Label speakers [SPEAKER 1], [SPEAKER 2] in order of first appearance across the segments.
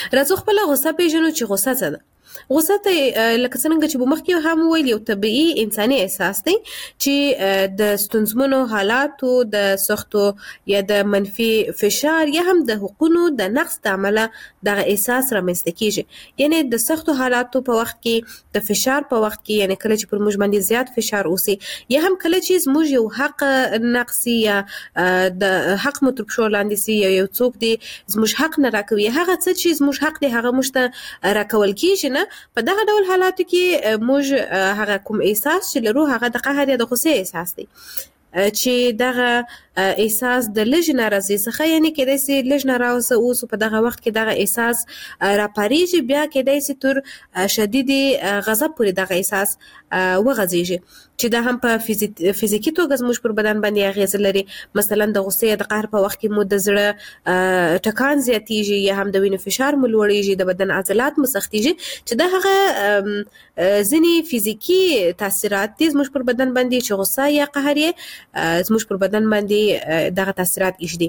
[SPEAKER 1] راځو خپل غوسه پیژنو چې غوسه څه ده. غوسه ته لکه څنګه چې مخکې هم ویل یو طبيعي انساني احساس دی چې د ستونزمنو حالاتو د سختو یا د منفي فشار یا هم د حقوقو د نقص د عمله دغه احساس رامنځته کیږي. یعنی د سختو حالاتو په وخت کې د فشار په وخت کې یعنی کله چې پر موږ باندې زیات فشار اوسي یا هم کله چې موږ یو حق نقصي یا د حق متربشور لاندې سي یا یو څوک دی زموږ حق نه راکوي هغه څه چې زموږ حق دی هغه موږ ته راکول کیږي نه په دغه ډول حالاتو کې موږ هغه کوم احساس چې لرو هغه د قهر یا د غصې احساس دی چې دغه احساس د لږ ناراضي څخه یعنی کېدای سي لږ ناراضه اوس په دغه وخت کې دغه احساس راپاریږي بیا کېدای سي تر شدید غضب پورې دغه احساس وغځيږي چې دا هم په فزیکی توګه زموږ پر بدن باندې اغیز لري. مثلا د غصې د قهر په وخت کې مو د زړه ټکان زیاتیږي یا هم د وینې فشار مو لوړیږي د بدن عضلات مو سختیږي چې دا هغه ځینی فزیکی تاثیرات دي زموږ پر بدن باندې چې غصه یا قهر یې زموږ پر بدن باندې دغه تاثیرات ایږدي.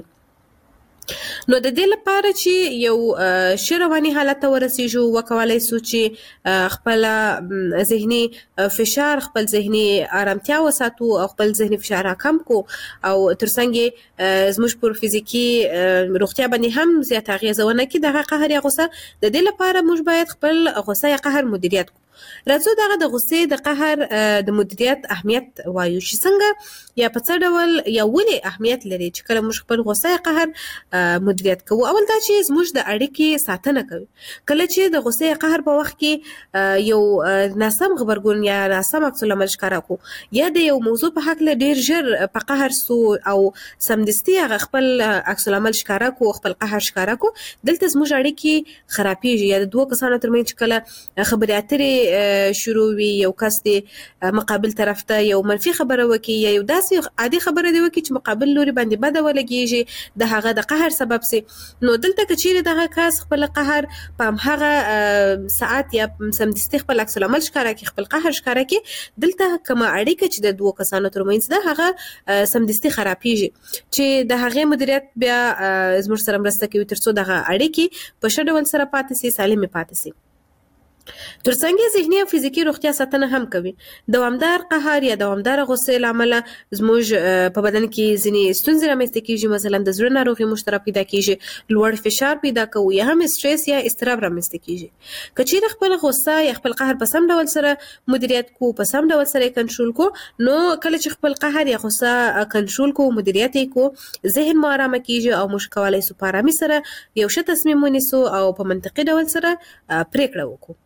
[SPEAKER 1] نو د دې لپاره چې یو ښه رواني حالت ته ورسیږو وکولای سو چې خپل ذهني فشار خپل ذهني آرامتیا وساتو او خپل ذهني فشار کم کو او ترڅنګ زموږ پر فزیکی روغتیا باندې هم زیات اغیز ونه کړي. دغه قهر یا غصه د دې لپاره موږ باید خپل غصه یا قهر مدیریت کو. راځو دغه د غصې د قهر د مدیریت اهمیت وایو چې څنګه یا په څه ډول یا ولې اهمیت لري چې کله موږ خپل غصه یا قهر مدیریت کوو. اول دا چې زموږ د اړیکې ساتنه کوي. کله چې د غصې یا قهر په وخت کې یو ناسم خبرګون یا ناسم عکس العمل ښکاره کو یا د یو موضوع په حق له ډیر ژر په قهر سو او سمدستي هغه خپل عکس العمل ښکاره کو خپل قهر ښکاره کو دلته زموږ اړیکې خرابېږي یا د دوه کسانو ترمنځ کله خبرې اترې شروع وي یو کس دی مقابل طرف ته یو منفي خبره وکي یا یو داسې عادي خبره دی وکي چې مقابل لوري باندې بده ولګيږي د هغه د قهر سبب سي. نو دلته کچېره دغه کس خپل قهر په هغه ساعت یا سمدستي خپل عکس العمل ښکاره کوي خپل قهر ښکاره کوي دلته کومه اړیکه چې د دوه کسانو ترمنځ ده هغه سمدستي خرابېږي چې د هغه مدیریت بیا زموږ سره مرسته کوي ترڅو دغه اړیکې په ښه ډول سره پاتې سي سالمه پاتې سي. ترڅنګ ذهني او فزیکی روغتیا ساتنه هم کوي. دوامدار قهر یا دوامدار غصه لامل زموږ په بدن کې ځینې ستونزې رامنځته کیږي مثلا د زړه ناروغي مشترک پیدا کیږي لوړ فشار پیدا کوي یا هم استرس یا اضطراب رامنځته کیږي. کچېر خپل غصه یا خپل قهر په سم ډول سره مدیریت کو په سم ډول سره کنټرول کو نو کله چې خپل قهر یا غصه کنټرول کو مدیریت کو ذهن مو آرام کیږي او موږ کولای سو په آرامي سره یو ښه تصمیم ونیسو او په منطقي ډول سره پریکړه وکړو.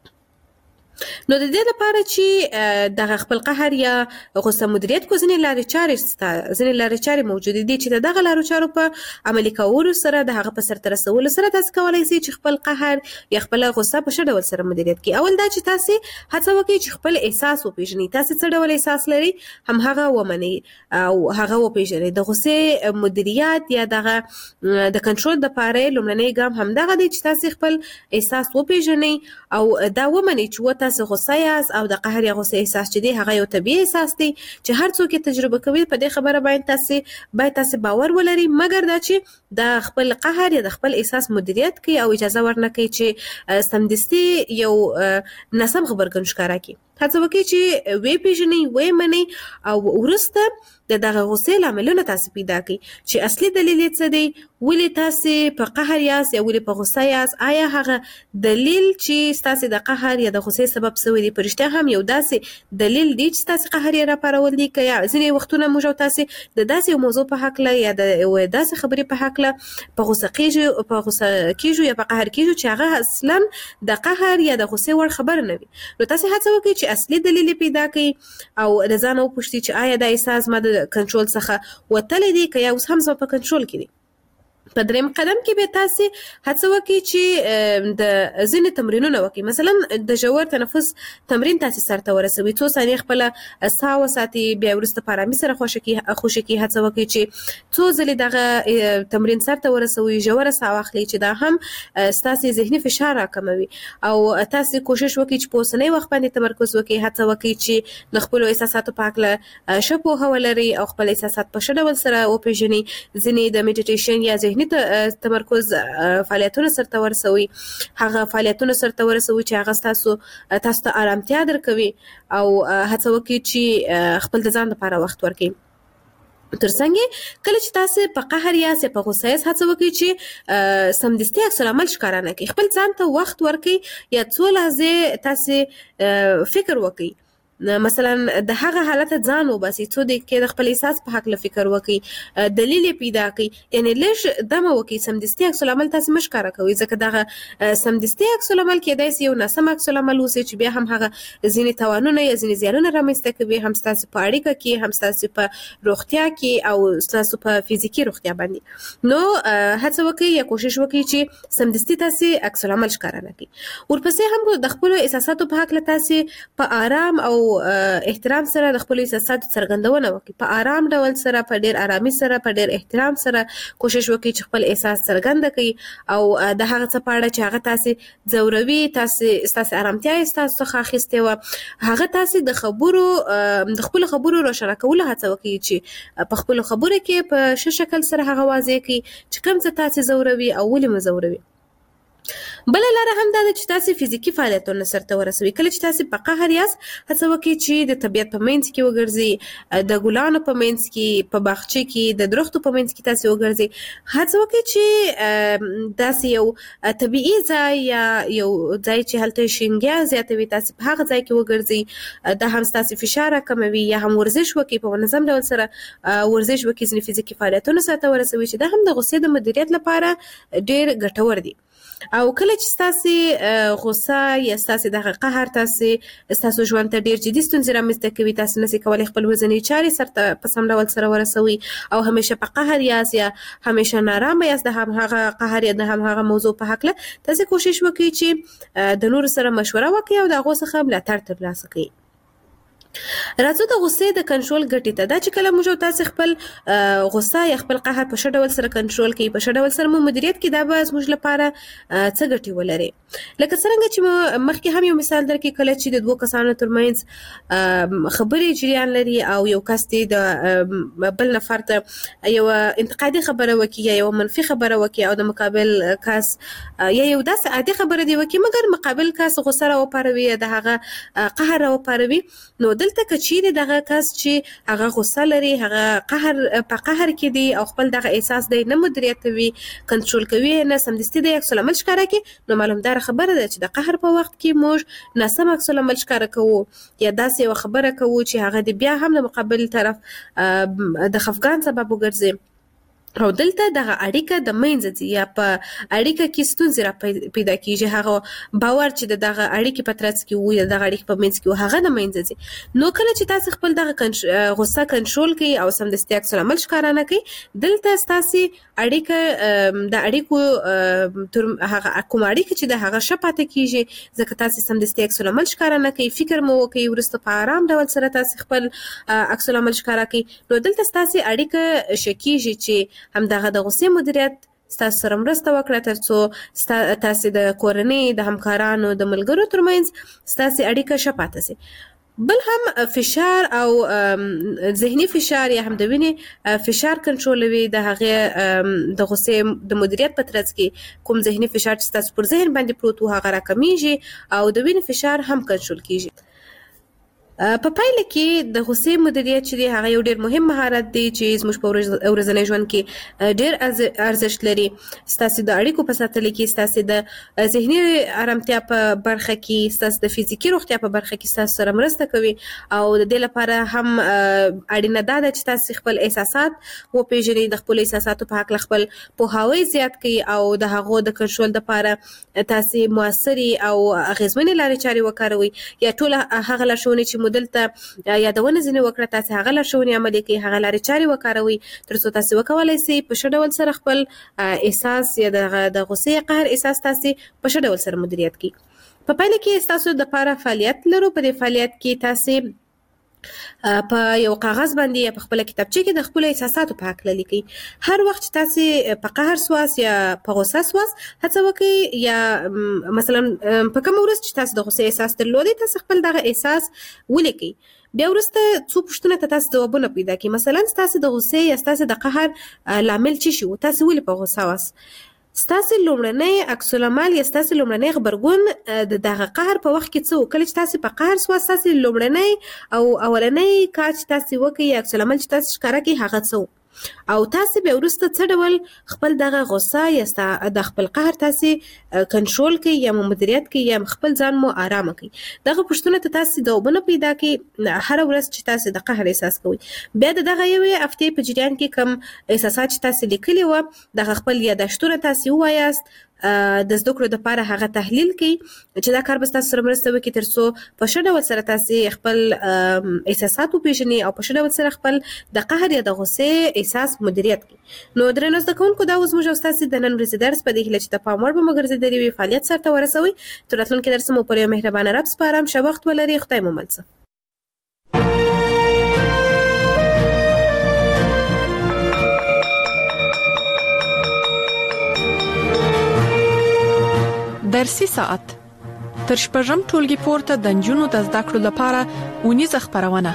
[SPEAKER 1] نو د دې لپاره چې د خپل قهر یا غصه مدیریت کو ځینې لارې چارې موجود دي چې دغه لارو چارو په عملي کولو سره د هغه په سرته رسولو سره تاسو کولای شئ چې خپل قهر یا خپل غصه په ښه ډول سره مدیریت کړئ. اول دا چې تاسو هڅه وکړئ چې خپل احساس وپیژنئ. تاسو څه ډول احساس لرئ هم هغه ومنئ او هغه وپیژنئ. د غصې مدیریت یا دغه د کنټرول د لپاره لومړنی ګام هم دغه دی چې تاسو خپل احساس وپیژنئ او دا ومنئ چې تاسو غصه یاست او د قهر یا غصه احساس چې دی هغه یو طبيعي احساس دی چې هر څوک تجربه کوي. په دې خبره باید تاسو باور ولرئ مګر دا چې د خپل قهر یا د خپل احساس مدیریت کوي او اجازه ورنکړي چې سمدستي یو ناسم خبرګون ښکاره کړي. هڅه وکړئ چې وی پیژنئ وی منئ او ورسته دغه غصې لاملونه تاسو پیدا کړئ چې اصلي دلیل یې څه دی ولې تاسو په قهر یاست یا ولې په غصه یاست. آیا هغه دلیل چې تاسو د قهر یا د غصې سبب سوی دی پرشته هم یو داسې دلیل دی چې تاسو قهر یې راپارول دي که یا ځینې وختونه موږ تاسو د داسې موضوع په حق له یا د داسې خبرې په حق له په غصه کېږو یا په قهر کېږو چې هغه اصلا د قهر یا د غصې وړ خبره نه وي. نو تاسو هڅه وکړئ چې اصلي دلیل پیدا کړئ او د ځان وپوښتئ چې آیا دا احساس ما د کنټرول څخه وتلی دی که یا اوس هم زما په کنټرول کې دی. په دریم قدم کې به تاسو هڅه وکړئ چې د ځینې تمرینونه وکړئ. مثلا د ژور تنفس تمرین تاسو سره ورسوي څو ثانیې خپل ساه وساتئ بیا وروسته په آرامۍ سره خوشې کې هڅه وکړئ چې څو ځلې دغه تمرین سره ورسوي ژوره ساه واخلئ چې دا هم ستاسو ذهني فشار راکموي او تاسو کوشش وکړئ چې په اوسنۍ وخت باندې تمرکز وکړئ. هڅه وکړئ چې د خپل احساساتو په اړه ښه پوهه ولرئ او خپل احساسات په ښه ډول سره وپیژنئ. ځینې د میډیټیشن یا ذهني تمرکز فعالیتونه سرته ورسوي، هغه فعالیتونه سرته ورسوي چې هغه تاسو ته آرامتیا درکوي او هڅه وکړئ چې خپل د ځان لپاره وخت ورکړئ. ترڅنګ کله چې تاسو په قهر یا په غوسه یاست هڅه وکړئ چې سمدستي عکس العمل ښکاره نه کړئ. خپل ځان ته وخت ورکړئ یا څو لحظې تاسو فکر وکړئ. مثلا د هغه حالت ځان وباسي، څو دقیقې د خپل احساس په حق له فکر وکړي، دلیل پیدا کړي، یعنی لږ دمه وکړي. سمدستي عکس العمل تاسو مش ښکاره کوئ، ځکه دغه سمدستي عکس العمل کېدای شي یو ناسم عکس العمل اوسي چې بیا هم هغه ځینې تاوانونه یا ځینې زیانونه رامنځته کوي، هم ستاسو په اړیکه کې، هم ستاسو په روغتیا کې او ستاسو په فزیکي روغتیا باندې. نو هڅه وکړئ یا کوشش وکړئ چې سمدستي تاسو عکس العمل ښکاره نه کړئ. ورپسې هم د خپل احساساتو په حق له تاسو په آرام او احترام سره د خپل احساساتو څرګندونه وکړي. په آرام ډول سره، په ډیر آرامي سره، په ډیر احترام سره کوشش وکړي چې خپل احساس څرګند کړي او د هغه څه په اړه چې هغه تاسو ځوروي، تاسو آرامتیا تاسو څخه اخیستې وه، هغه تاسو د خپل خبرو روښانه کولو هڅه وکړي چې په خپل خبرو کې په ښه شکل سره هغه واضح کړي چې کوم څه تاسو ځوروي او ولې مو ځوروي. بل لاره هم دا چې تاسو فزیکی فعالیتونه سرته ورسوي. کله چې تاسو په قهر یاست هڅه وکړئ چې د طبیعت په منځ کې وګرځئ، د ګلانو په منځ کې، په باغچه کې، د درختو په منځ کې تاسو وګرځئ. هڅه وکړئ چې داسې یو طبیعي ځای یا یو ځای چې هلته شینګیا زیاتوي تاسو په هغه ځای کې وګرځئ. دا هم تاسو فشار کموي. یا هم ورزش وکړئ، په منظم ډول سره ورزش وکړئ، ځینې فزیکی فعالیتونه سرته ورسوي چې دا هم د غوسې د مدیریت لپاره ډېر ګټور دي. او کله چې تاسو غوسه یا تاسو د قهر تاسو ژوند ته ډیر جدي ستونزې رامنځته کوي، تاسو نشئ کولی خپل ورځنۍ چارې سرته په سم ډول سره ورسوي او همیشه په قهر یاست یا همیشه نارامه یاست د هغه قهر یا د هغه موضوع په حق له، تاسو کوشش وکړئ چې د نورو سره مشوره وکړئ او د هغو څخه ملاتړ ترلاسه کړئ. راځو د غوسې د کنټرول ګټې ته. دا چې کله موږ تاسو خپل غوسه یا خپل قهر په ښه ډول سره کنټرول کړئ، په ښه ډول سره مو مدیریت کړئ، دا به زموږ لپاره څه ګټې ولري. لکه څرنګه چې مخکې هم یو مثال درکړي، کله چې د دوو کسانو ترمنځ خبرې جریان لري او یو کس د بل نفر ته یو انتقادي خبره وکړي یا یو منفي خبره وکړي او د مقابل کس یا یو داسې عادي خبره دی وکړي مګر مقابل کس غوسه راوپاروي یا د هغه قهر راوپاروي، نو دلته که چیرې دغه کس چې هغه غوسه لري، هغه په قهر کې دی او خپل دغه احساس دی نه مدیریتوي، کنټرول کوي، نه سمدستي د عکس العمل ښکاره کوي، نو معلومداره خبره ده چې د قهر په وخت کې موږ ناسم عکس العمل ښکاره کوو یا داسې یوه خبره کوو چې هغه د بیا هم د مقابل طرف د خفګان سبب وګرځي. او دلته دغه اړیکه د منځه ځي یا په اړیکه کې ستونزې را پیدا کېږي. هغه باور چې دغه اړیکې په ترڅ کې وو یا دغه اړیکې په منځ کې وو هغه د منځه ځي. نو کله چې تاسو خپل دغه غوسه کنټرول کړئ او سمدستي عکس العمل ښکاره نه کړئ، دلته ستاسو اړیکه د اړیکو هغه کومه اړیکه چې د هغه ښه پاتې کېږي، ځکه تاسو سمدستي عکس العمل ښکاره نه کړئ، فکر مو وکړئ، وروسته په آرام ډول سره تاسو خپل عکس العمل ښکاره کړئ، نو دلته ستاسو اړیکه ښه کېږي چې همدغه د غوسې مدیریت ستاسو سره مرسته وکړه ترڅو تاسو د کورنۍ، د همکارانو، د ملګرو ترمنځ ستاسو اړیکه ښه پاتې شي. بل هم فشار او ذهني فشار یا هم د وینې فشار کنټرولوي. د هغې د غوسې د مدیریت په ترڅ کې کوم ذهني فشار چې ستاسو پر ذهن باندې پروت و هغه راکمیږي او د وینې فشار هم کنټرول کیږي. په پایله کې د غوسې مدیریت چې دی هغه یو ډېر مهم مهارت دی چې زموږ په ورځني ژوند کې ډېر ارزښت لري. ستاسو د اړیکو په ساتلو کې، ستاسو د ذهني آرامتیا په برخه کې، ستاسو د فزیکي روغتیا په برخه کې ستاسو سره مرسته کوي او د دې لپاره هم اړینه ده چې تاسو خپل احساسات وپېژنئ، د خپل احساساتو په هکله خپل پوهاوی زیات کړئ او د هغو د کنټرول لپاره تاسو مؤثرې او اغېزمنې لارې چارې وکاروئ یا ټول هغه لارښوونې چې دلته یادونه ځینې وکړه تاسو هغه لارښوونې عملي کړئ، هغه لارې چارې وکاروئ ترڅو تاسو وکولی شئ په ښه ډول سره خپل احساس یا د غوسې قهر احساس تاسو په ښه ډول سره مدیریت کړئ. په پایله کې ستاسو دپاره فعالیت لرو. په دې فعالیت کې تاسو په یو کاغذ باندې یا په خپل کتابچه کې د خپل احساساتو په حق لیکي. هر وخت چې تاسو په قهر سواس یا په غوسه سواس هڅه وکړئ یا مثلا په کوم ورځ چې تاسو د غوسه احساس درلودي تاسو خپل دغه احساس ولیکئ. بیا ورسته څو پوښتنه ته تاسو ځوابونه پیدا کړئ. مثلا تاسو د غوسه یا تاسو د قهر لامل څه شو، تاسو ولې په غوسه واس، ستاسو لومړنی عکس العمل یا ستاسو لومړنی غبرګون د دغه قهر په وخت کې څه، کله چې تاسو په قهر سواس تاسو لومړنی او اولنی کار چې تاسو وکړئ یا عکس العمل چې تاسو ښکاره کړئ هغه څه، او تاسو بیا وروسته څه ډول خپل دغه غوسه یا د خپل قهر تاسو کنټرول کړئ یا مدیریت کړئ یا خپل ځان مو آرامه کړئ. دغه پوښتنه ته تاسو ځوابونه پیدا کړئ هر ورځ چې تاسو د قهر احساس کوئ. بیا دغه یوې هفتې په جریان کې کوم احساسات چې تاسو لیکلي وو دغه خپل یادښتونه تاسو ووایاست، د زده کړو لپاره هغه تحلیل کړئ چې دا کار به تاسو سره مرسته وکړي ترڅو په ښه ډول سره تاسو خپل احساسات وپېژنئ او په ښه ډول سره خپل د قهر یا د غوسې احساس مدیریت کړئ. نو درنو زده کوونکو دا اوس موږ او ستاسو د نن ورځې درس په دې هیله چې د پام وړ به مو ګرځېدلی وي فعالیت سرته ورسوئ. تر راتلونکي درس مو پر یو مهربانه رب سپارم. ښه وخت ولرئ. خدای مو مل شه.
[SPEAKER 2] درسي ساعت تر شپږم ټولګي پورته د نجونو د زده کړو لپاره اونیزه خپرونه.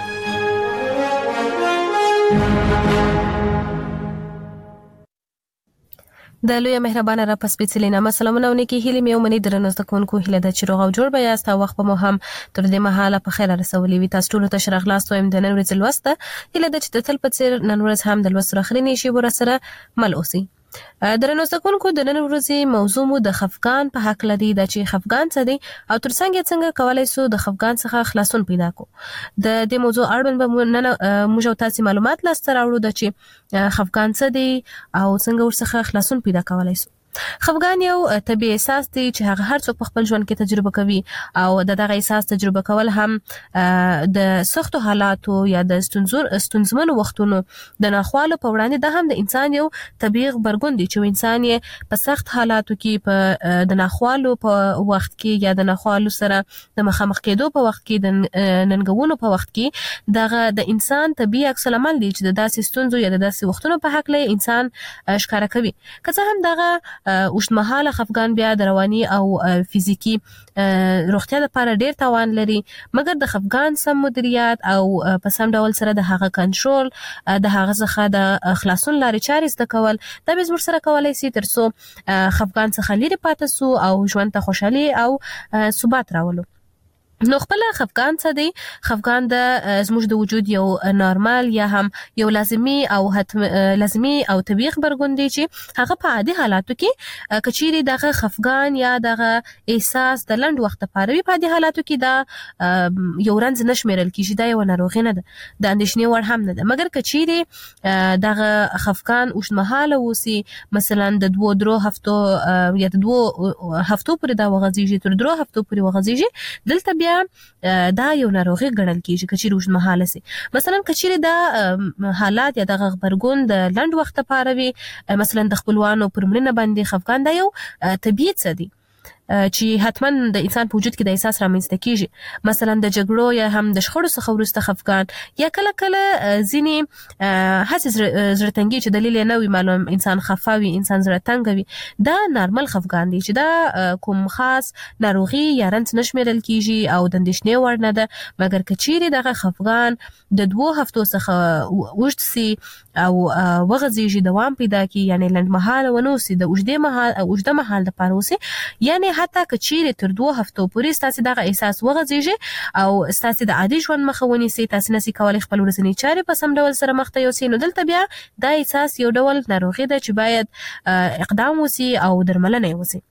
[SPEAKER 1] د لوی مهربانه را پس سپیڅلې نامه سلامونه ونکي هیله مې ومني درنو زده کوونکو هیله د چروغ او جوړ بیا است وخت په مو هم تر دې مهاله په خیر رسولې وي. تاسو ټول ته شرغ لاس وایم د نن ورځې لوسته هیله د چې تل په څیر نن ورځ هم د لوست راخري نشي ور سره مل اوسي. درنو زده کوونکو د نن ورځې موضوع مو د خفګان په حق لري د چې خفګان څه دی او ترڅنګ کولای شو د خفګان څخه خلاصون پیدا کو. د دې موضوع اړوند به نن موږ تاسو معلومات لاسته راوړو د چې خفګان څه دی او څنګه ورڅخه خلاصون پیدا کولای شو. خفګان یو طبيعي احساس دی چې هغه هر څوک په خپل ژوند کې تجربه کوي او دغه احساس تجربه کول هم د سختو حالاتو یا د ستونزمنو وختونو د ناخوالو په وړاندې د هم د انسان یو طبيعي غبرګون دی چې انسان یې په سخت حالاتو کې په د ناخوالو په وخت کې یا د ناخوالو سره د مخامخ کېدو په وخت کې د ننګونو په وخت کې دغه د انسان طبيعي عکس العمل دی چې د داسې ستونزو یا د داسې وختونو په حق له انسان ښکارا کوي. که څه هم دغه اوږدمهاله خفګان بیا د رواني او فزیکی روغتیا لپاره ډیر تاوان لري، مګر د خفګان سم مدیریت او په سم ډول سره د هغه کنټرول د هغه څخه د خلاصون لارې چارې زده کول دا به زموږ سره کولای شي ترڅو خفګان څخه لري پاتې سو او ژوند ته خوشحالي او ثبات راولو. نو خپل خفګان څه دی؟ خفګان د زموږ د وجود یو نارمال یا هم یو لازمی او لازمی او طبيعي خبرګون دی چې هغه په عادي حالاتو کې کچيري دغه خفګان یا دغه احساس د لنډ وخت لپاره وي، په عادي حالاتو کې دا یو رنځ نشمیرل کیږي، دا یو ناروغي نه ده، د اندېښنې وړ هم نه ده. مګر کچيري دغه خفګان اوږدمهاله وسی مثلا د 2-3 هفتو یا د 2 هفتو پورې دا وغځيږي تر 3 هفتو پورې وغځيږي، دلته بیا دا یو ناروغي ګڼل کیږي کچيري اوږدمهاله سي. مثلا کچيري دا حالات یا د غبرګون د لنډ وخت لپاره وي، مثلا د خپلوانو پر مړینه باندې خفګان دا یو طبيعي څه دی چې حتما د انسان په وجود کې د احساس رامنځته کیږي. مثلا د جګړو یا هم د شخړو څخه وروسته خفګان یا کله کله ځینی هڅه زړه تنګي چې دلیل نه وي معلوم انسان خفاوي، انسان زړه تنګ وي، دا نارمل خفګان دی چې دا کوم خاص ناروغي یا رنځ نشمیرل کیږي او د اندېښنې وړ نه ده. مګر کچيري دغه خفګان د 2 هفتو څخه وښت سي او وغځيږي دوام پیدا کی، یعنی لنډمهاله ونوسي د اوږده مهال لپاره وسی، یعنی حتی کچيري تر 2 هفتو پورې ستاسو دغه احساس وغځيږي او ستاسو د عادي ژوند مخه ونیسي، تاسو نسي کولای خپل ورځنی چارې په سم ډول سره مخ ته یوسئ، نو دلته بیا دا احساس یو ډول ناروغي ده چې باید اقدام وسی او درملنه وسی.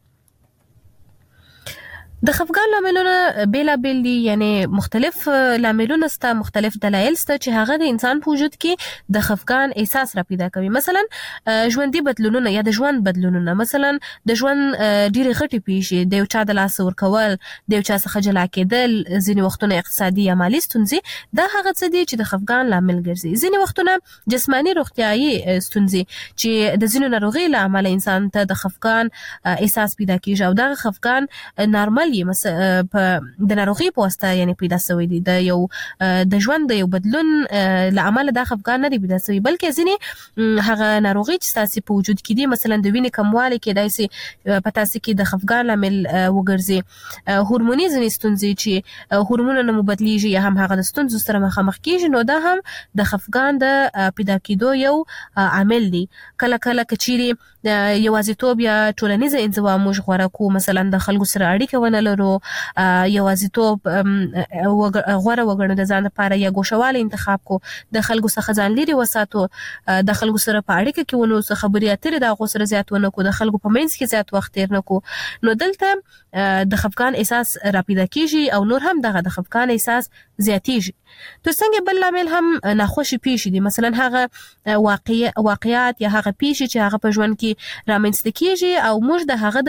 [SPEAKER 1] د خفګان لاملونه بیلابیل دي، یعنی مختلف لاملونه سته، مختلف دلایل سته چې هغه د انسان په وجود کې د خفګان احساس را پیدا کوي. مثلا ژوندۍ بدلونونه یا د ژوند بدلونونه، مثلا د ژوند ډېرې غټې پیښې، د یو چا د لاس ورکول، د یو چا څخه جلا کېدل، ځینې وختونه اقتصادي یا مالي ستونزې، دا هغه څه دي چې د خفګان لامل ګرځي. ځینې وختونه جسماني روغتیايي ستونزې چې د ځینو ناروغیو له امله انسان ته د خفګان احساس پیدا کیږي او دا خفګان نارمل بدلول یې په د ناروغي په واسطه یعنی پیدا شوی دي د یو د ژوند د یو بدلون لامل د خفګان نه دی پیدا شوی بلکې ځینې هغه ناروغي چې تاسو په وجود کې دي مثلا د وینې کموالی کې داسې په تاسو کې د خفګان لامل وګرځي هورموني ځینې ستونزې چې هورمونونه مو بدلیږي یا هم هغه د ستونزو سره مخامخ کیږي نو دا هم د خفګان د پیدا کېدو یو عامل دی کله کله کچيري یوازیتوب یا ټولنیزه انزوا موږ غوړه کو مثلا د خلکو سره اړیکه ونه لرو یوازیتوب غوړه وګڼو د ځان لپاره یا ګوښواله انتخاب کو د خلکو څخه ځان لري وساتو د خلکو سره په اړیکه کې ونو څه خبرې اترې د غو سره زیات ونه کو د خلکو په منځ کې زیات وخت تیر نه کو نو دلته د خفګان احساس را پیدا کیږي او نور هم دغه د خفګان احساس زیاتیږي تو څنګه بل عامل هم ناخوشي پیښې دي مثلا هغه واقعیات یا هغه پیښې چې هغه په ژوند کې رامنځته کیږي او موږ د هغه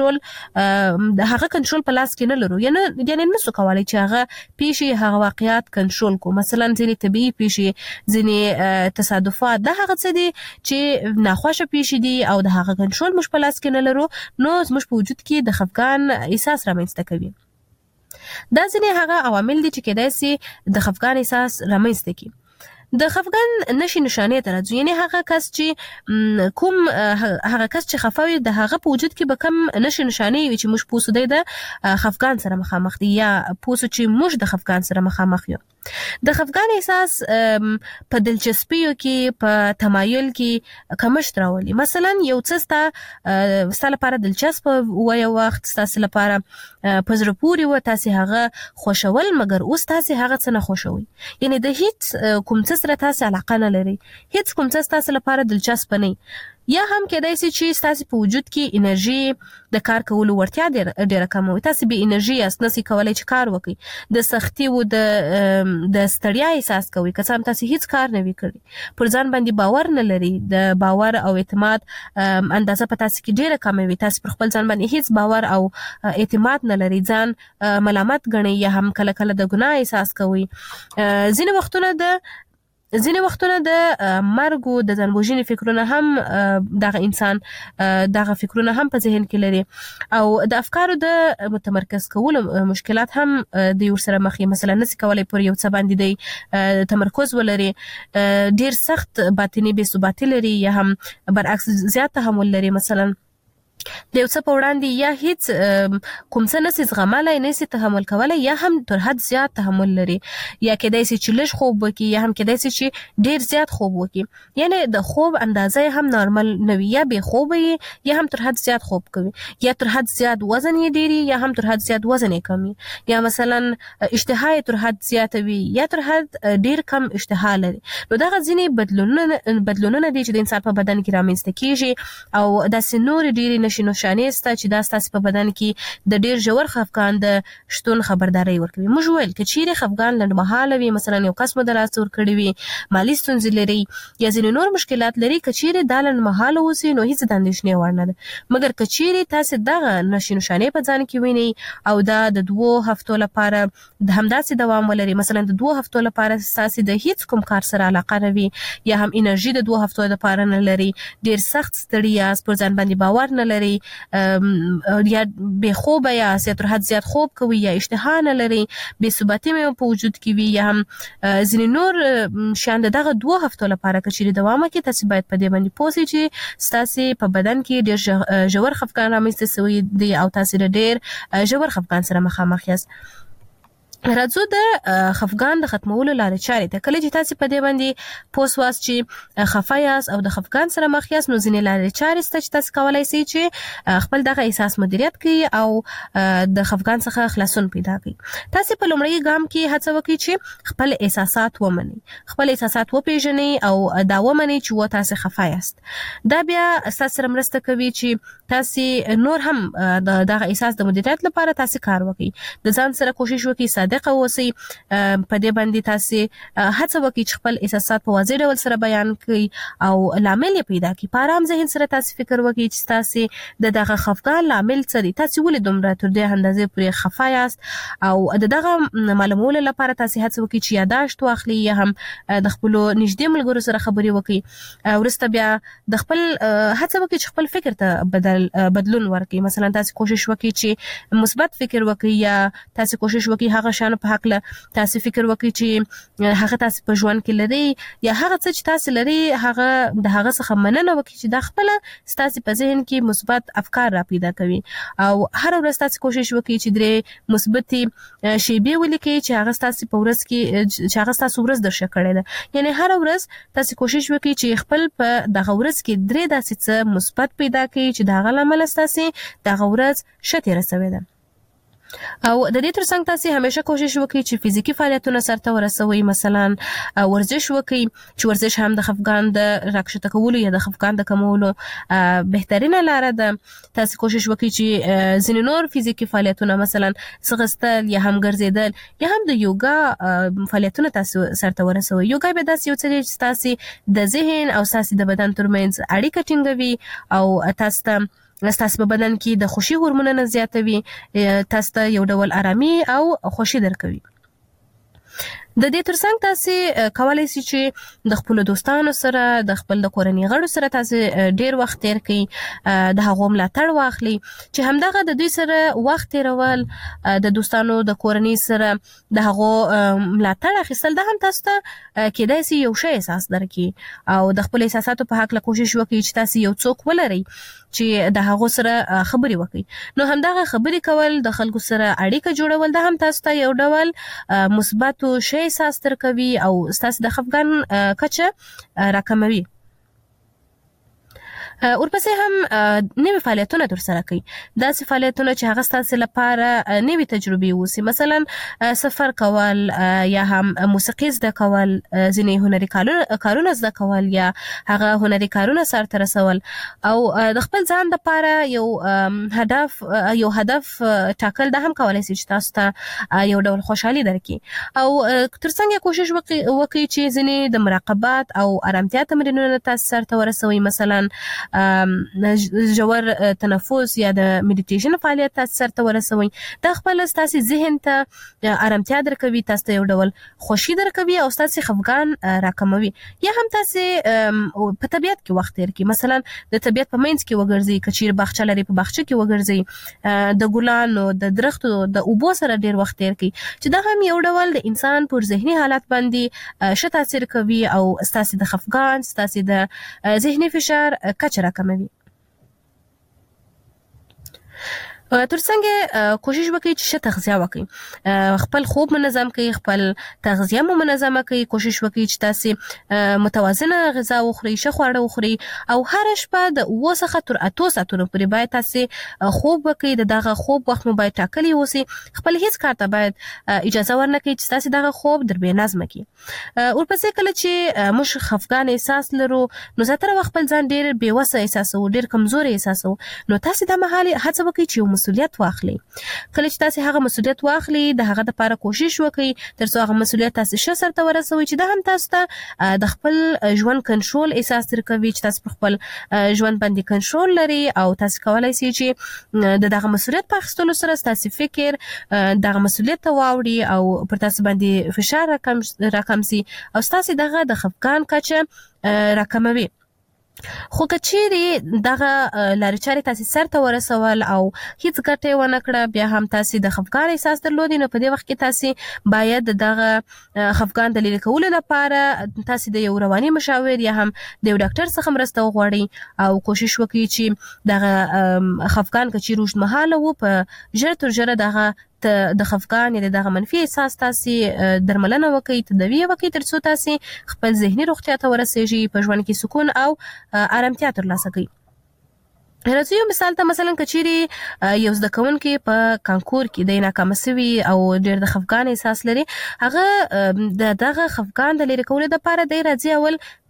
[SPEAKER 1] د کنټرول په لاس کې نه لرو یعنی نسو کولای چې هغه پیښې هغه واقعیات کنټرول کو مثلا ځینې طبيعي پیښې ځینې تصادفات د هغه څه دي چې ناخوښه پیښې دي او د هغه کنټرول موږ په لاس کې نه لرو نو موږ په وجود کې د خفګان احساس رامنځته کوي دا ځینې هغه عوامل دي چې کېدای شي د خفګان احساس رامنځته کړي د خفګان نشي نشانې ته راځي یعنی هغه کس چې خفاوي د هغه په وجود کې به کم نشي نشانې وي چې موږ پوسو د خفګان سره مخامخ دي یا پوسو چې موږ د خفګان سره مخامخ یو د خفګان احساس په دلچسپیو کې په تمایل کې کمښت راولي مثلا یو څه ستاسو لپاره دلچسپ و یو وخت تاسو لپاره په زړه پورې و تاسو هغه خوشول مګر اوس تاسو هغه څه نه خوشوي یعنی د هیڅ کوم څه سره تاسو علاقه نه لري هیڅ کوم څه تاسو لپاره دلچسپ نه یا هم کېدای شي چې تاسو په وجود کې انرژي د کار کولو ورتیا ډیره کم وي تاسو به انرژي اسنسي کولای چې کار وکړي د سختي او د ستړیا احساس کوي که څنګه تاسو هیڅ کار نه وکړي پر ځان باندې باور نه لري د باور او اعتماد اندازه په تاسو کې ډیره کم وي تاسو پر خپل ځان باندې هیڅ باور او اعتماد نه لري ځان ملامت ګڼي یا هم کله کله د ګناه احساس کوي ځینې وختونه د مرګ او د ځانوژنې فکرونه هم دغه انسان دغه فکرونه هم په ذهن کې لري او د افکارو د متمرکز کولو مشکلات هم د یو سره مخې مثلا نس کولای پر یو څه باندې د تمرکز ولري ډیر سخت باطنی بې ثباتی لري یا هم برعکس زیات تحمل لري مثلا د یو څه په وړاندې یا هیڅ کوم څه نسي زغملای نسي تحمل کولای یا هم تر حد زیات تحمل لري یا کېدای شي چې لږ خوب وکړي یا هم کېدای شي چې ډیر زیات خوب وکړي یعنی د خوب اندازه هم نارمل نه وي یا به خوب وي یا هم تر حد زیات خوب کوي یا تر حد زیات وزن یې ډیری یا هم تر حد زیات وزن یې کمی یا مثلا اشتها تر حد زیات وي یا تر حد ډیر کم اشتها لري نو دا ځینې بدلونونه دي چې د انسان په بدن کې رامنځته کیږي او د سنور ډیری نشانې ستا چې دا ستاسو په بدن کې د ډیر ژور خفګان د شتون خبرداري ورکوي موږ ویل چې چیرې خفګان لنډمهاله وي مثلا یو کس مو د لاس ور کړی وي مالی ستونزې لري یا ځینې نور مشکلات لري چې چیرې د لنډمهاله اوسي نو هیڅ د اندېښنې وړ نه ده مګر چې چیرې تاسو دغه نشانې په ځان کې ویني او دا د 2 هفتو لپاره د همداسې دوام ولري مثلا د 2 هفتو لپاره تاسو د هیڅ کوم کار سره علاقه نه وي یا هم انرژي د 2 هفتو لپاره نه لري ډیر سخت ستړیا پر ځان باندې باور نه لري یا به خوب یا تر حد زیات خوب کوي یا اشتها نه لري به ثباتی مې په وجود کې وي یا هم ځینې نور شان دغه 2 هفتو لپاره چې دوام کوي تاسو باید په دې باندې پوه شئ چې تاسو په بدن کې ډېر ژور خفګان رامنځته شوی دی او تاسو ډېر ژور خفګان سره مخامخ یاست راځو د خفګان د ختمولو لارې چارې ته کله چې تاسو په دې باندې پوسواس چې خفایاس او د خفګان سره مخ یاست نو ځینې لارې چارې ست چې تاسو کولای شئ چې خپل دغه احساس مدیریت کړئ او د خفګان څخه خلاصون پیدا کړئ تاسو په لومړی ګام کې هڅه وکړئ چې خپل احساسات ومنئ خپل احساسات وپیژنئ او دا ومنئ چې تاسو خفایاست دا بیا تاسو سره مرسته کوي چې تاسو نور هم دغه احساس د مدیریت لپاره تاسو کار وکړئ د ځان سره کوشش وکړئ صادق اوسئ. په دې باندې تاسو هڅه وکړئ چې خپل احساسات په واضح ډول سره بیان کړئ او لامل یې پیدا کړئ. په آرام ذهن سره تاسو فکر وکړئ چې تاسو دغه خفګان لامل څه دی، تاسو ولې دومره تر دې اندازې پورې خفه یاست، او دغه معلومولو لپاره تاسو هڅه وکړئ چې یاداشت واخلئ یا هم د خپل نږدې ملګرو سره خبرې وکړئ. ورسته بیا د خپل هڅه وکړئ چې خپل فکر ته بدلون ورکړئ. مثلا تاسو کوشش وکړئ چې مثبت فکر وکړئ یا تاسو کوشش وکړئ هغه شان په حق له تاسو فکر وکړئ چې هغه تاسو په ژوند کې لري یا هغه څه چې تاسو لري هغه د هغه څخه مننه وکړئ چې د خپل تاسو په ذهن کې مثبت افکار را پیدا کوي، او هر ورځ تاسو کوشش وکړئ چې درې مثبت شیبې ولیکئ چې هغه تاسو په ورځ کې چې هغه تاسو ورځ درشه کړې ده. یعنی هر ورځ تاسو کوشش وکړئ چې خپل په دغه ورځ کې درې داسې څه مثبت پیدا کړئ چې دغه لامل تاسو دغه ورځ شته رسوي ده. او د دې ترڅنګ تاسو همیشه کوشش وکړئ چې فزیکی فعالیتونه سرته ورسوي. مثلا ورزش وکړئ چې ورزش هم د خفګان د راکښته کولو یا د خفګان د کمولو بهترینه لاره ده. تاسو کوشش وکړئ چې ځینې نور فزیکی فعالیتونه مثلا څغستل یا هم ګرځیدل یا هم د یوګا فعالیتونه تاسو سرته ورسوي. یوګا به داسې یو څه دی چې تاسو د ذهن او تاسو د بدن ترمنځ اړیکه ټینګوي او تاسو په بدن کې د خوشي هورمونونه زیاتوي، تاسو ته یو ډول آرامي او خوشي درکوي. د دې ترڅنګ تاسو کولای شئ چې د خپل دوستانو سره د خپل د کورنۍ غړو سره تاسو ډیر وخت تیر کړئ، د هغو ملاتړ واخلئ چې همدغه د دوی سره وخت تیرول، د دوستانو د کورنۍ سره د هغو ملاتړ اخیستل د هم تاسو ته کېدای شي یو شی احساس درکړي او د خپل احساساتو په حق له کوشش وکړئ چې تاسو یو څوک ولرئ چې د هغو سره خبرې وکړي. نو همدغه خبرې کول، د خلکو سره اړیکه جوړول د هم تاسو ته یو ډول مثبت شی احساس درکوي او تاسو د خفګان کچه راکموي. ورپسې هم نوې فعالیتونه ترسره کړئ، داسې فعالیتونه چې هغه ستاسو لپاره نوې تجربې اوسي. مثلا سفر کول یا هم موسیقي زده کول، ځینې هنري کارونه زده کول یا هغه هنري کارونه سرته رسول، او د خپل ځان لپاره یو هدف ټاکل د هم کولای شي چې تاسو ته یو ډول خوشحالي درکړي. او ترڅنګ کوشش وکړئ چې ځینې د مراقبت او آرامتیا تمرینونه تاسو سرته ورسوي. مثلا ژور تنفس یا د میډیټیشن فعالیت تاسو سرته ورسوي. دا خپل تاسو ذهن ته آرامتیا درکوي، تاسو ته یو ډول خوشي درکوي او تاسو خفګان راکموي. یا هم تاسو په طبیعت کې وخت تیر کړئ، مثلا د طبیعت په منځ کې وګرځئ، کچیر باغچه لري په باغچه کې وګرځئ، د ګلانو د درختو د اوبو سره ډیر وخت تیر کړئ چې دا هم یو ډول د انسان پر ذهني حالت باندې ښه تاثیر کوي او تاسو د خفګان، تاسو د ذهني فشار کچه راکموي. ترڅنګ کوشش وکړئ چې ښه تغذیه وکړئ، خپل خوب منظم کړئ، خپل تغذیه مو منظمه کړئ. کوشش وکړئ چې تاسو متوازنه غذا وخورئ، ښه خواړه وخورئ، او هر شپه د 7 څخه تر 8 ساعتونو پورې باید تاسو خوب وکړئ. دغه خوب وخت مو باید ټاکلی اوسي. خپل هیڅ کار ته باید اجازه ورنکړئ چې تاسو دغه خوب در بې نظمه کړي. ورپسې کله چې موږ خفګان احساس لرو نو زیاتره وخت خپل ځان ډیر بې وسه احساسوو، ډیر کمزوري احساسوو. نو تاسو د مهال هڅه وکړئ چې مسؤلیت واخلئ. کله چې تاسو هغه مسؤلیت واخلئ د هغه لپاره کوشش وکړئ ترڅو هغه مسؤلیت تاسو ښه سرته ورسوي چې دا هم تاسو ته د خپل ژوند کنټرول احساس درکوي چې تاسو په خپل ژوند باندې کنټرول لري او تاسو کولای شئ چې دغه مسؤلیت په اخیستلو سره تاسو فکر دغه مسؤلیت ته واوړي او پر تاسو باندې فشار راکم شي او تاسو دغه د خفګان کچه راکموي. خو کچېرې دغه لارې چارې تاسو سرته ورسول او هیڅ ګټه ونه کړه، بیا هم تاسو د خفګان احساس درلودي، نو په دې وخت کې تاسو باید دغه خفګان د لرې کولو لپاره تاسو د یو رواني مشاور یا هم د یو ډاکټر څخه مرسته وغواړئ او کوشش وکړئ چې دغه خفګان کچېرې اوږدمهاله وو په ژر تر ژره دغه د خفګان یا دغه منفي احساس تاسو درملنه وکړئ، تداوی وکړئ ترڅو تاسو خپل ذهني روغتیا ته ورسیږئ، په ژوند کې سکون او آرامتیا ترلاسه کړئ. راځو یو مثال ته، مثلا کچېرې یو زده کوونکی په کانکور کې د ناکامه سوي او ډېر د خفګان احساس لري، هغه دغه خفګان د لرې کولو لپاره دی راځي اول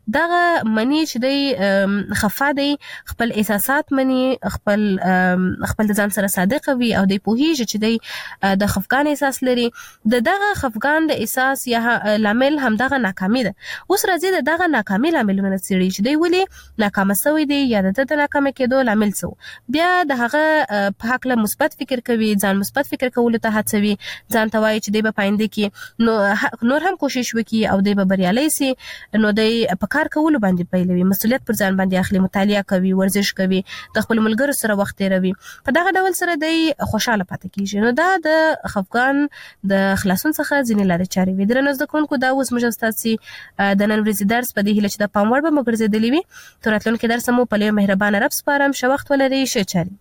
[SPEAKER 1] دغه منی چې دی خفا دی خپل احساسات منی خپل د ځان سره صادق وي او د پوهیږي چې دی د خفقان احساس لري دغه خفقان د احساس یا لامل هم دغه ناکامي ده اوس راځي دغه ناکامي لاملونه څېړي چې دی ولې ناکام شوی دی یا د ناکام کېدو لامل څه بیا د هغه په حق له مثبت فکر کوي ځان مثبت فکر کولو ته هڅوي ځان ته وایي چې دی په پاینده کې نور هم کوشش وکړي او دی به بریالی سي نو دی په کار کولو باندې پیلوي مسؤلیت پر ځان باندې اخلي مطالعه کوي ورزش کوي د خپل ملګرو سره وخت تیروي په دغه ډول سره دی خوشاله پاتې کیږي نو دا د خفقان د خلاصون څخه ځینې لارې چارې وي درنو زده کوونکو دا اوس موږ ستاسو د نن ورځې درس په دې هیله چې د پام وړ به مو ګرځېدلی وي تر راتلونکي درس مو په لوی مهربانه رب سپارم ښه وخت ولرئ ښه چارې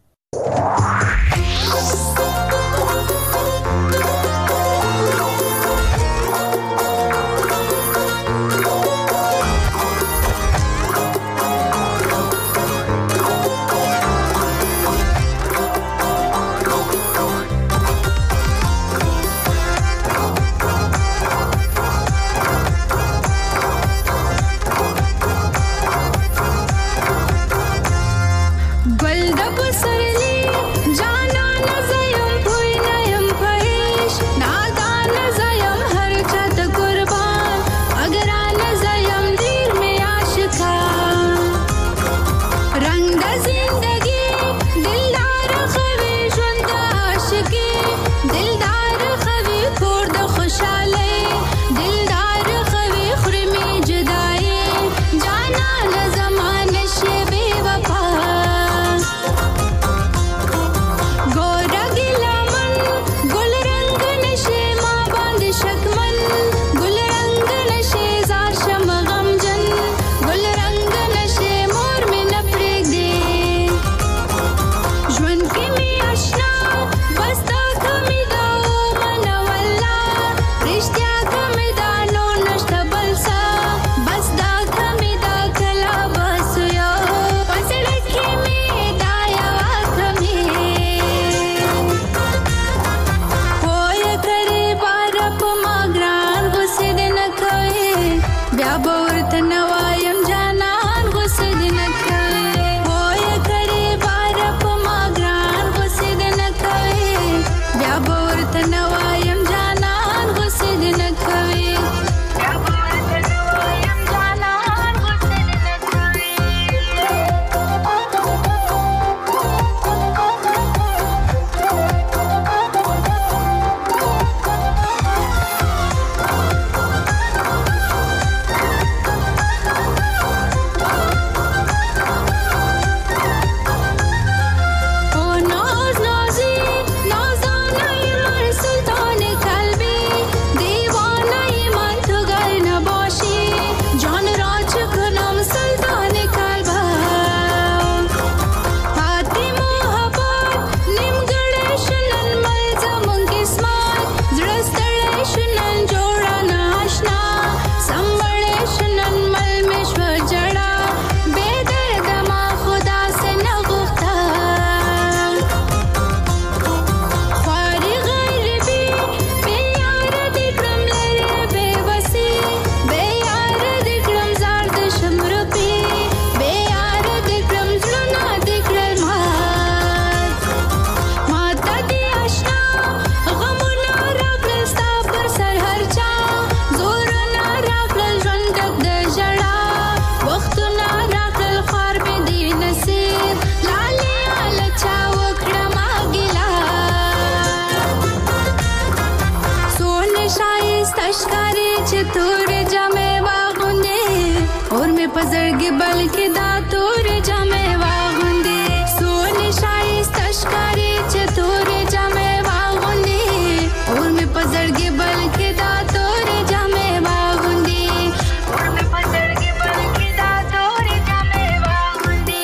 [SPEAKER 3] पजड़गे बल्कि दातूर जमे वागुंदी सोने शाइस्त अशकारी चतुर जमे वागुंदी और में पजड़गे बल्कि दातूर जमे वागुंदी और में पजड़गे बल्कि दातूर जमे वागुंदी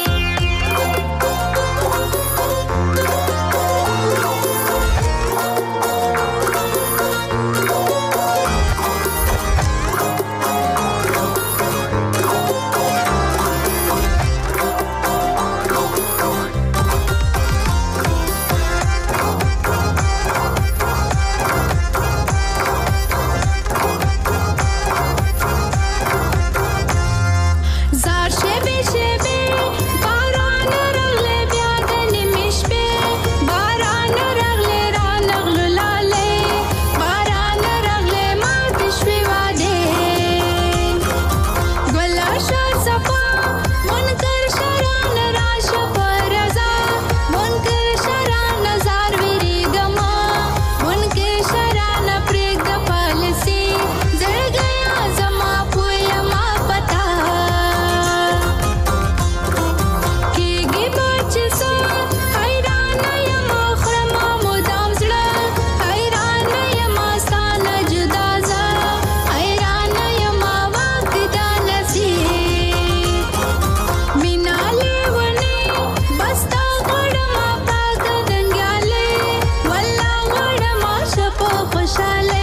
[SPEAKER 3] خوشاله